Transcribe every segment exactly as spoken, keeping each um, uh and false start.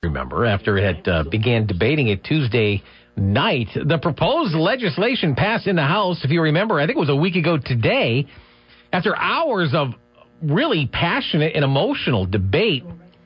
remember, after it had uh, began debating it Tuesday night. The proposed legislation passed in the House, if you remember, I think it was a week ago today, after hours of really passionate and emotional debate.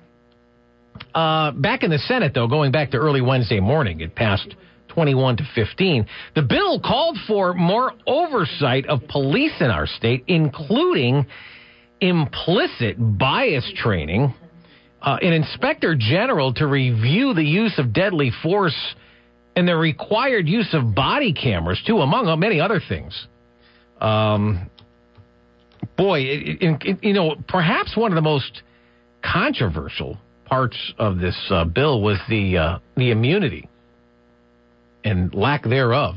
Uh, back in the Senate, though, going back to early Wednesday morning, it passed twenty-one to fifteen. The bill called for more oversight of police in our state, including implicit bias training, uh, an inspector general to review the use of deadly force, and the required use of body cameras, too, among many other things. Um, boy, it, it, it, you know, perhaps one of the most controversial parts of this uh, bill was the uh, the immunity and lack thereof.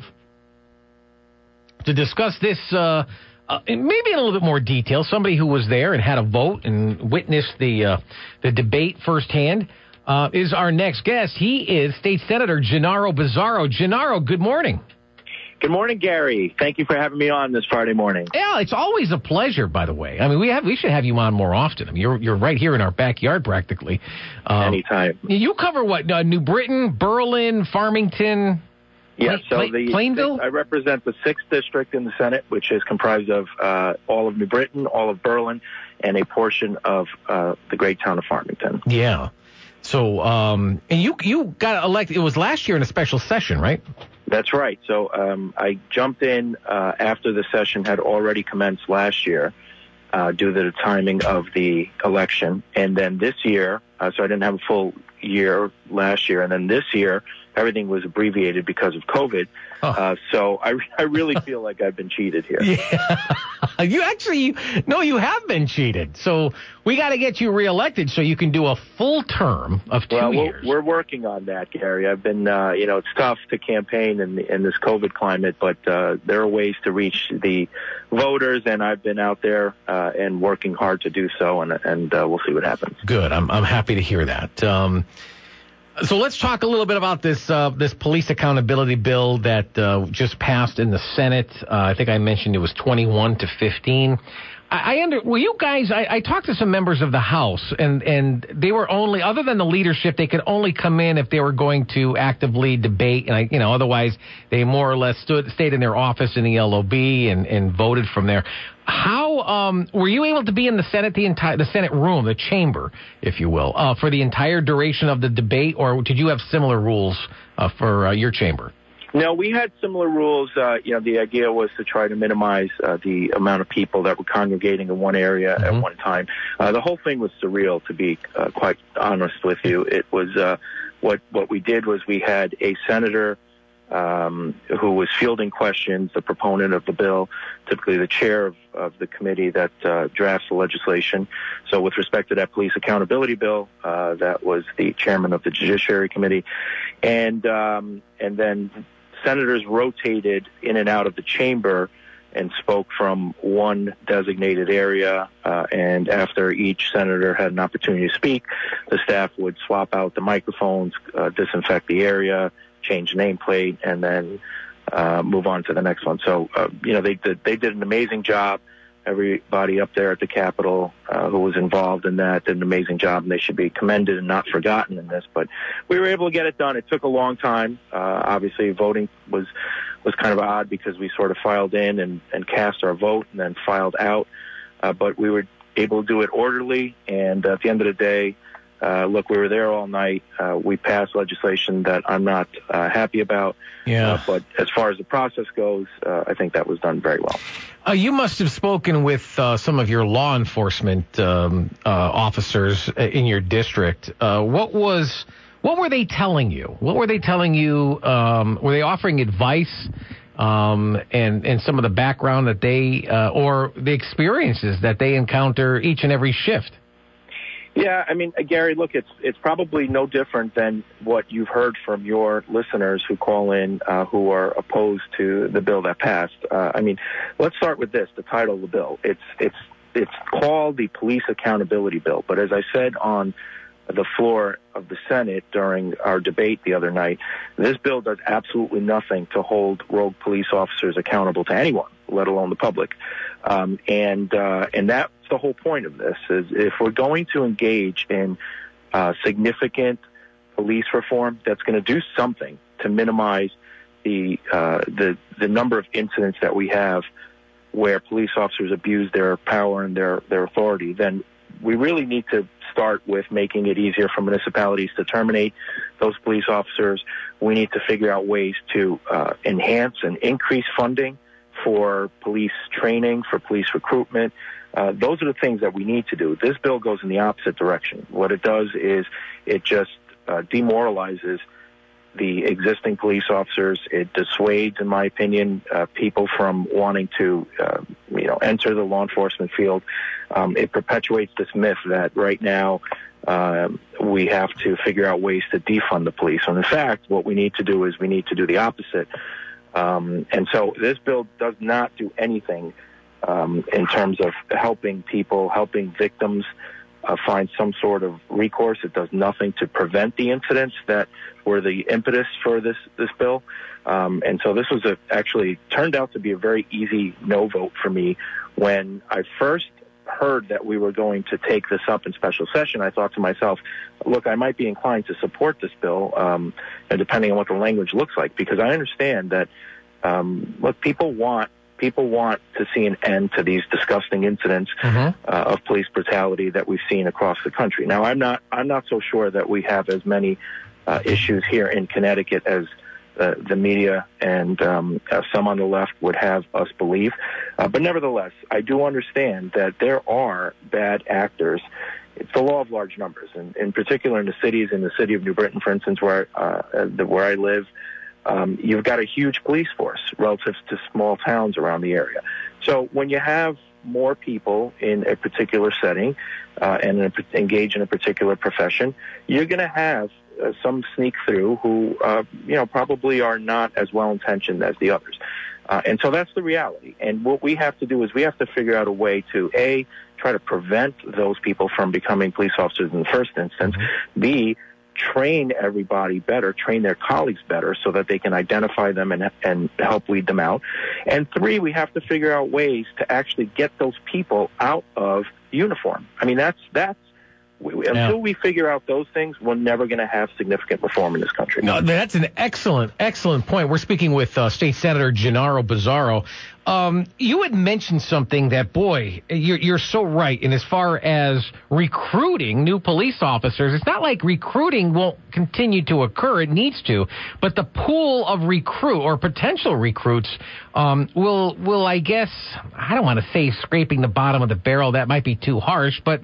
To discuss this, uh, uh, maybe in a little bit more detail, somebody who was there and had a vote and witnessed the uh, the debate firsthand uh, is our next guest. He is State Senator Gennaro Bizzarro. Gennaro, good morning. Good morning, Gary. Thank you for having me on this Friday morning. Yeah, it's always a pleasure, by the way. I mean, we have we should have you on more often. I mean, you're you're right here in our backyard practically. Um, Anytime. You cover what? Uh, New Britain, Berlin, Farmington. Yes, Pla- so the Plainville? I represent the sixth district in the Senate, which is comprised of uh, all of New Britain, all of Berlin, and a portion of uh, the great town of Farmington. Yeah. So, um, and you you got elected. It was last year in a special session, right? That's right. So um, I jumped in uh, after the session had already commenced last year uh, due to the timing of the election. And then this year, uh, so I didn't have a full year last year. And then this year, everything was abbreviated because of COVID. Oh. Uh, so I, I really feel like I've been cheated here. Yeah. You actually, no, you have been cheated. So we got to get you reelected so you can do a full term of two well, years. We're, we're working on that, Gary. I've been, uh, you know, it's tough to campaign in, in this COVID climate, but uh, there are ways to reach the voters, and I've been out there uh, and working hard to do so, and, and uh, we'll see what happens. Good. I'm, I'm happy to hear that. Um, So let's talk a little bit about this uh, this police accountability bill that uh, just passed in the Senate. Uh, I think I mentioned it was twenty-one to fifteen. I, I under well, you guys. I, I talked to some members of the House, and and they were only, other than the leadership, they could only come in if they were going to actively debate, and I, you know, otherwise they more or less stood stayed in their office in the L O B and, and voted from there. How um, were you able to be in the Senate, the entire the Senate room, the chamber, if you will, uh, for the entire duration of the debate, or did you have similar rules uh, for uh, your chamber? No, we had similar rules. Uh, you know, the idea was to try to minimize uh, the amount of people that were congregating in one area mm-hmm. at one time. Uh, the whole thing was surreal, to be uh, quite honest with you. It was uh, what what we did was we had a senator um, who was fielding questions, the proponent of the bill, typically the chair of, of the committee that uh, drafts the legislation. So with respect to that police accountability bill, uh, that was the chairman of the Judiciary Committee. And um, and then senators rotated in and out of the chamber and spoke from one designated area. Uh, and after each senator had an opportunity to speak, the staff would swap out the microphones, uh, disinfect the area, change nameplate, and then uh, move on to the next one. So, uh, you know, they did, they did an amazing job. Everybody up there at the Capitol uh, who was involved in that did an amazing job, and they should be commended and not forgotten in this. But we were able to get it done. It took a long time. Uh, obviously, voting was was kind of odd because we sort of filed in and, and cast our vote and then filed out. Uh, but we were able to do it orderly, and at the end of the day, Uh, look, we were there all night. Uh, we passed legislation that I'm not uh, happy about. Yeah. Uh, but as far as the process goes, uh, I think that was done very well. Uh, you must have spoken with uh, some of your law enforcement um, uh, officers in your district. Uh, what was, what were they telling you? What were they telling you? Um, were they offering advice um, and and some of the background that they uh, or the experiences that they encounter each and every shift? Yeah, I mean, uh, Gary, look, it's it's probably no different than what you've heard from your listeners who call in uh, who are opposed to the bill that passed. Uh, I mean, let's start with this, the title of the bill. It's it's it's called the Police Accountability Bill. But as I said on the floor of the Senate during our debate the other night, this bill does absolutely nothing to hold rogue police officers accountable to anyone, let alone the public. Um, and uh, and that's the whole point of this, is if we're going to engage in uh, significant police reform that's going to do something to minimize the uh, the the number of incidents that we have where police officers abuse their power and their, their authority, then we really need to start with making it easier for municipalities to terminate those police officers. We need to figure out ways to uh, enhance and increase funding for police training, for police recruitment. Uh, those are the things that we need to do. This bill goes in the opposite direction. What it does is it just uh, demoralizes the existing police officers. It dissuades, in my opinion, uh, people from wanting to, uh, you know, enter the law enforcement field. Um, it perpetuates this myth that right now uh, we have to figure out ways to defund the police. And in fact, what we need to do is we need to do the opposite. Um, and so this bill does not do anything um, in terms of helping people, helping victims Uh, find some sort of recourse. It does nothing to prevent the incidents that were the impetus for this this bill. Um, and so this was a, actually turned out to be a very easy no vote for me. When I first heard that we were going to take this up in special session, I thought to myself, look, I might be inclined to support this bill, um, and depending on what the language looks like, because I understand that, um, look, people want People want to see an end to these disgusting incidents mm-hmm. uh, of police brutality that we've seen across the country. Now, I'm not I'm not so sure that we have as many uh, issues here in Connecticut as uh, the media and um, uh, some on the left would have us believe. Uh, but nevertheless, I do understand that there are bad actors. It's the law of large numbers, and in particular in the cities, in the city of New Britain, for instance, where uh, the, where I live. Um, you've got a huge police force relative to small towns around the area. So when you have more people in a particular setting uh, and in a, engage in a particular profession, you're going to have uh, some sneak through who, uh, you know, probably are not as well intentioned as the others. Uh, and so that's the reality. And what we have to do is we have to figure out a way to, A, try to prevent those people from becoming police officers in the first instance, mm-hmm. B, train everybody better, train their colleagues better so that they can identify them and and help weed them out. And three, we have to figure out ways to actually get those people out of uniform. I mean, that's that's we, yeah. until we figure out those things, we're never going to have significant reform in this country. No, that's an excellent, excellent point. We're speaking with uh, State Senator Gennaro Bizzarro. Um, you had mentioned something that, boy, you're, you're so right. And as far as recruiting new police officers, it's not like recruiting won't continue to occur. It needs to. But the pool of recruit or potential recruits um, will, will, I guess, I don't want to say scraping the bottom of the barrel. That might be too harsh. But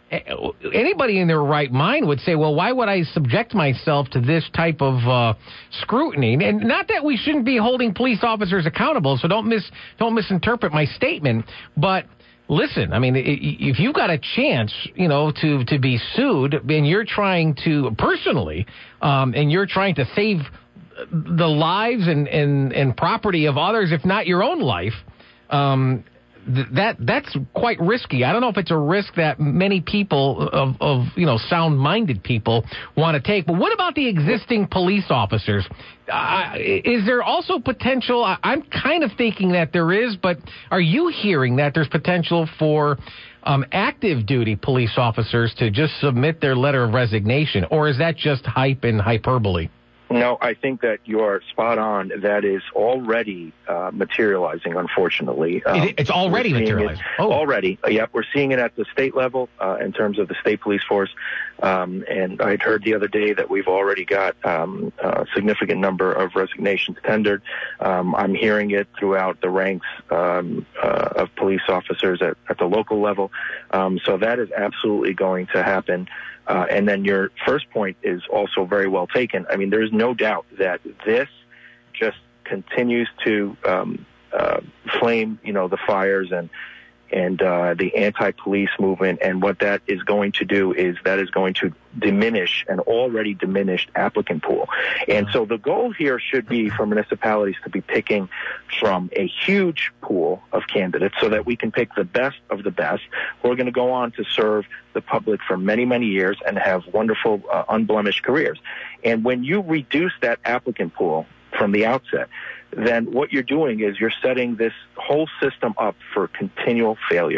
anybody in their right mind would say, well, why would I subject myself to this type of uh, scrutiny? And not that we shouldn't be holding police officers accountable, so don't mis don't misinterpret my statement. But listen, I mean, if you've got a chance, you know, to, to be sued, and you're trying to, personally, um, and you're trying to save the lives and, and, and property of others, if not your own life, um That that's quite risky. I don't know if it's a risk that many people of, of you know sound-minded people want to take. But what about the existing police officers? Uh, is there also potential? I, I'm kind of thinking that there is, but are you hearing that there's potential for um, active duty police officers to just submit their letter of resignation, or is that just hype and hyperbole? No, I think that you're spot on. That is already uh, materializing, unfortunately. Um, it's already materializing? It, oh. Already. Uh, yep, we're seeing it at the state level uh, in terms of the state police force. Um, and I'd heard the other day that we've already got um, a significant number of resignations tendered. Um, I'm hearing it throughout the ranks um, uh, of police officers at, at the local level. Um, so that is absolutely going to happen. Uh, and then your first point is also very well taken. I mean, there's no doubt that this just continues to um, uh, flame, you know, the fires and and uh, the anti-police movement. And what that is going to do is that is going to diminish an already diminished applicant pool. And so the goal here should be for municipalities to be picking from a huge pool of candidates so that we can pick the best of the best who are going to go on to serve the public for many, many years and have wonderful, uh, unblemished careers. And when you reduce that applicant pool from the outset, then what you're doing is you're setting this whole system up for continual failure.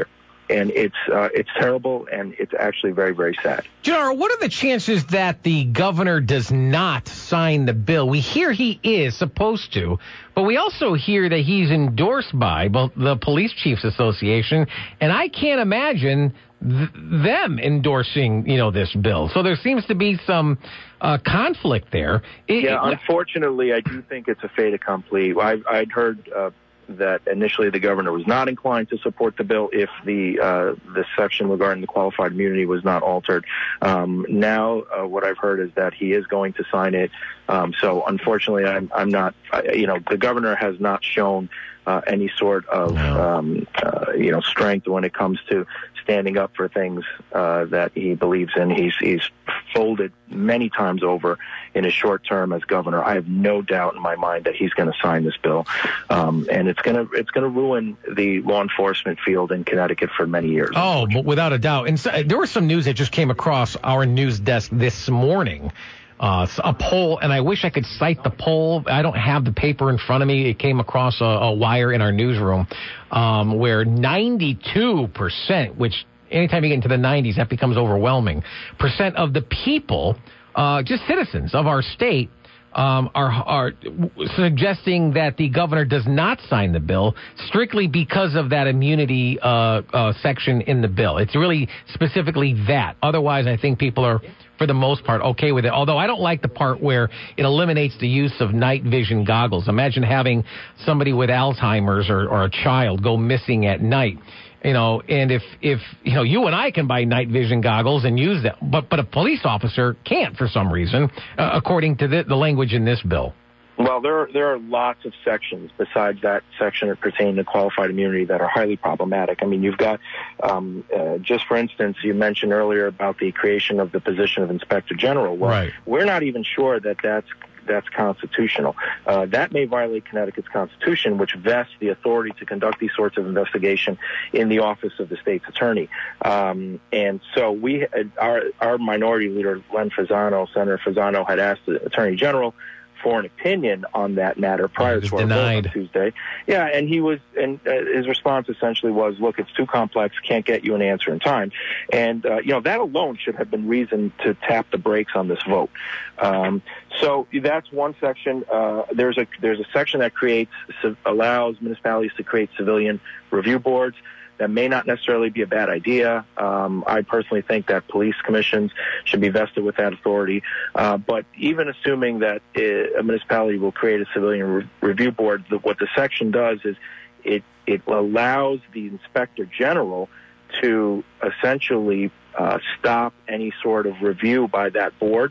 and it's uh, it's terrible, and it's actually very, very sad. Gennaro, what are the chances that the governor does not sign the bill? We hear he is supposed to, but we also hear that he's endorsed by both the Police Chiefs Association, and I can't imagine th- them endorsing, you know, this bill. So there seems to be some uh, conflict there. It, yeah, it, unfortunately, I do think it's a fait accompli. I, I'd heard uh, that initially the governor was not inclined to support the bill if the uh, the section regarding the qualified immunity was not altered. Um, now, uh, what I've heard is that he is going to sign it. Um, so, unfortunately, I'm, I'm not. I, you know, the governor has not shown uh, any sort of um, uh, you know strength when it comes to standing up for things uh, that he believes in. He's he's folded many times over in his short term as governor. I have no doubt in my mind that he's going to sign this bill, um, and it's going to it's going to ruin the law enforcement field in Connecticut for many years. Oh, without a doubt. And so, there was some news that just came across our news desk this morning. Uh, a poll, and I wish I could cite the poll. I don't have the paper in front of me. It came across a, a wire in our newsroom, um, where ninety-two percent, which anytime you get into the nineties, that becomes overwhelming, percent of the people, uh, just citizens of our state, um, are, are suggesting that the governor does not sign the bill strictly because of that immunity uh, uh, section in the bill. It's really specifically that. Otherwise, I think people are, for the most part, okay with it. Although I don't like the part where it eliminates the use of night vision goggles. Imagine having somebody with Alzheimer's or, or a child go missing at night. You know, and if, if, you know, you and I can buy night vision goggles and use them, but, but a police officer can't for some reason, uh, according to the, the language in this bill. Well, there are, there are lots of sections besides that section that pertain to qualified immunity that are highly problematic. I mean, you've got, um, uh, just for instance, you mentioned earlier about the creation of the position of Inspector General. Well, right. We're not even sure that that's that's constitutional. Uh, that may violate Connecticut's Constitution, which vests the authority to conduct these sorts of investigation in the office of the state's attorney. Um, and so we, our, our minority leader, Len Fasano, Senator Fasano, had asked the Attorney General for an opinion on that matter prior to our vote on Tuesday. Yeah, and he was, and uh, his response essentially was, "Look, it's too complex, can't get you an answer in time." And uh, you know, that alone should have been reason to tap the brakes on this vote. Um, so that's one section. Uh, there's a there's a section that creates allows municipalities to create civilian review boards. That may not necessarily be a bad idea. Um, I personally think that police commissions should be vested with that authority. Uh, but even assuming that a municipality will create a civilian re- review board, the, what the section does is it, it allows the inspector general to essentially uh, stop any sort of review by that board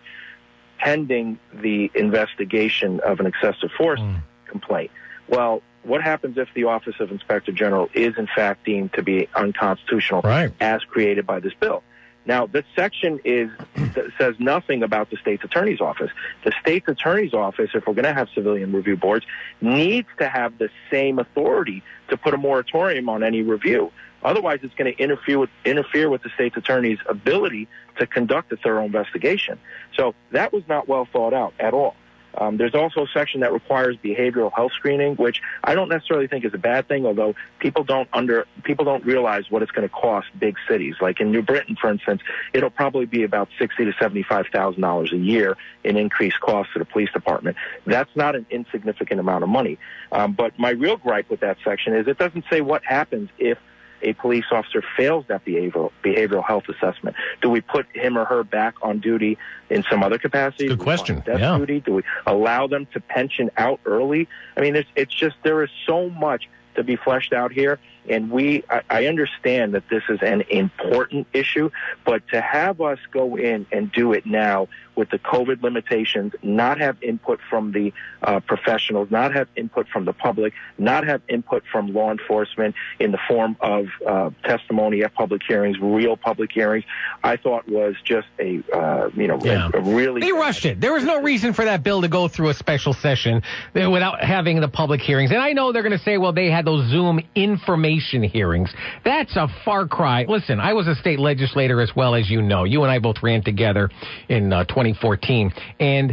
pending the investigation of an excessive force mm. complaint. Well, what happens if the Office of Inspector General is, in fact, deemed to be unconstitutional right. as created by this bill? Now, this section is says nothing about the state's attorney's office. The state's attorney's office, if we're going to have civilian review boards, needs to have the same authority to put a moratorium on any review. Otherwise, it's going to interfere with, interfere with the state's attorney's ability to conduct a thorough investigation. So that was not well thought out at all. Um, there's also a section that requires behavioral health screening, which I don't necessarily think is a bad thing, although people don't under people don't realize what it's going to cost big cities. Like in New Britain, for instance, it'll probably be about sixty to seventy-five thousand dollars a year in increased costs to the police department. That's not an insignificant amount of money. Um, but my real gripe with that section is it doesn't say what happens if a police officer fails that behavioral behavioral health assessment. Do we put him or her back on duty in some other capacity? Good question. Death yeah. duty? Do we allow them to pension out early? I mean, it's, it's just there is so much to be fleshed out here. And we, I, I understand that this is an important issue, but to have us go in and do it now with the COVID limitations, not have input from the uh, professionals, not have input from the public, not have input from law enforcement in the form of uh, testimony at public hearings, real public hearings, I thought was just a, uh, you know, yeah. a, a really... They rushed it. There was no reason for that bill to go through a special session without having the public hearings. And I know they're going to say, well, they had those Zoom information hearings. That's a far cry. Listen, I was a state legislator as well, as you know. You and I both ran together in uh, twenty fourteen. And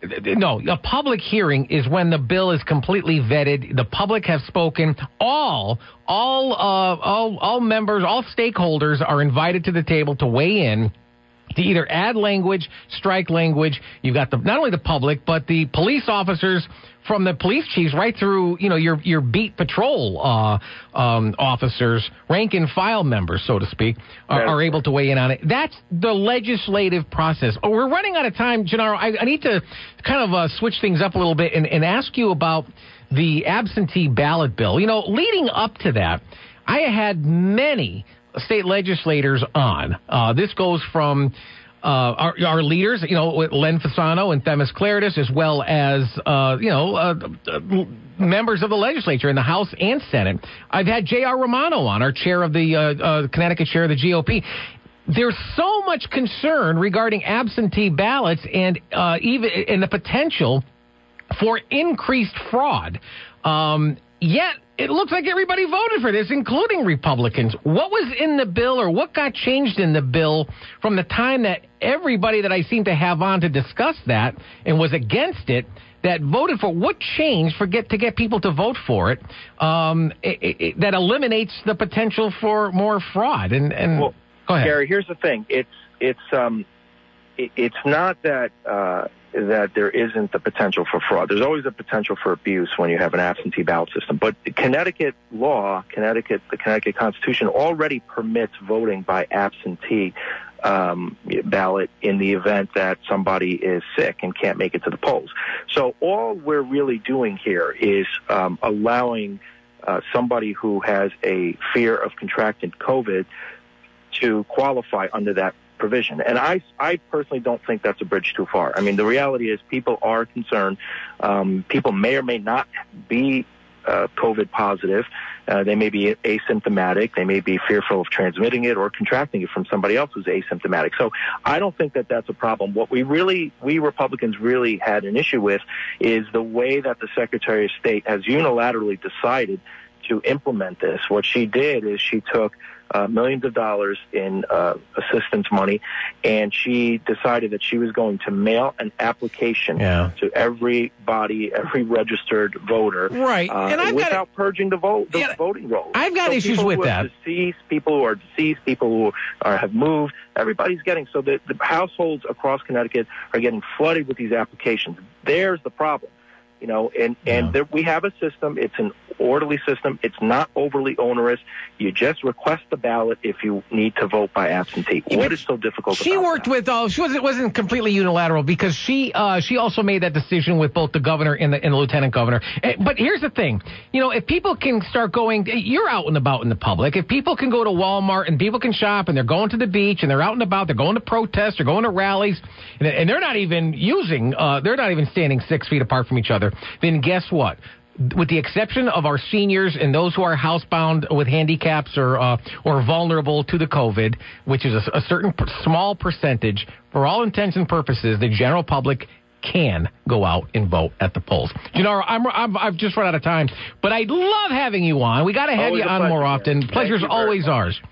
No, a public hearing is when the bill is completely vetted. The public have spoken. All, all, uh, all, all members, all stakeholders are invited to the table to weigh in, to either add language, strike language. You've got the not only the public, but the police officers from the police chiefs right through, you know, your your beat patrol uh, um, officers, rank and file members, so to speak, are, are able to weigh in on it. That's the legislative process. Oh, we're running out of time, Gennaro. I, I need to kind of uh, switch things up a little bit and, and ask you about the absentee ballot bill. You know, leading up to that, I had many state legislators on. Uh, this goes from uh, our, our leaders, you know, Len Fasano and Themis Claridis, as well as, uh, you know, uh, uh, members of the legislature in the House and Senate. I've had J R Romano on, our chair of the uh, uh, Connecticut chair of the G O P. There's so much concern regarding absentee ballots and uh, even and the potential for increased fraud. Um, yet it looks like everybody voted for this, including Republicans. What was in the bill, or what got changed in the bill from the time that everybody that I seem to have on to discuss that and was against it, that voted for, what changed for get to get people to vote for it, um, it, it that eliminates the potential for more fraud? And, and well, go ahead, Gary. Here's the thing: it's it's um, it, it's not that. Uh, that there isn't the potential for fraud. There's always a potential for abuse when you have an absentee ballot system. But Connecticut law, Connecticut, the Connecticut Constitution already permits voting by absentee um, ballot in the event that somebody is sick and can't make it to the polls. So all we're really doing here is um, allowing uh, somebody who has a fear of contracting COVID to qualify under that provision. And I, I personally don't think that's a bridge too far. I mean, the reality is people are concerned. Um, people may or may not be uh, COVID positive. Uh, they may be asymptomatic. They may be fearful of transmitting it or contracting it from somebody else who's asymptomatic. So I don't think that that's a problem. What we really, we Republicans really had an issue with is the way that the Secretary of State has unilaterally decided to implement this. What she did is she took Uh, millions of dollars in uh, assistance money, and she decided that she was going to mail an application yeah. to everybody, every registered voter, right? Uh, and I've without got, purging the vote, the yeah, voting rolls. I've got so issues people with who that. Are deceased, people who are deceased, people who are have moved. Everybody's getting so the, the households across Connecticut are getting flooded with these applications. There's the problem. You know, and, and yeah. there, we have a system. It's an orderly system. It's not overly onerous. You just request the ballot if you need to vote by absentee. Yeah, what is so difficult she about worked that? with, uh, she wasn't, wasn't completely unilateral, because she uh, she also made that decision with both the governor and the, and the lieutenant governor. But here's the thing. You know, if people can start going, you're out and about in the public. If people can go to Walmart and people can shop and they're going to the beach and they're out and about, they're going to protests, they're going to rallies, and, and they're not even using, uh, they're not even standing six feet apart from each other, then guess what? With the exception of our seniors and those who are housebound with handicaps or uh, or vulnerable to the COVID, which is a, a certain p- small percentage, for all intents and purposes, the general public can go out and vote at the polls. Gennaro, I'm, I'm, I've just run out of time, but I love having you on. We got to have Always you a on pleasure, more man. often. Thank Pleasure's you very always much. ours.